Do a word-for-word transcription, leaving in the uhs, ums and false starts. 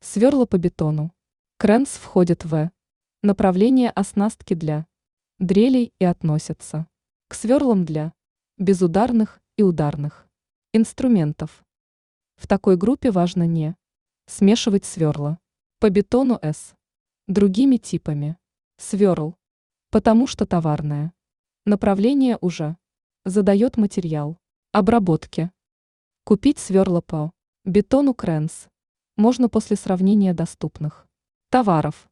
Сверла по бетону. Кренс входит в направление оснастки для дрелей и относится к сверлам для безударных и ударных инструментов. В такой группе важно не смешивать сверла по бетону с другими типами сверл, потому что товарное направление уже задает материал обработки. Купить сверла по бетону Кренс можно после сравнения доступных товаров.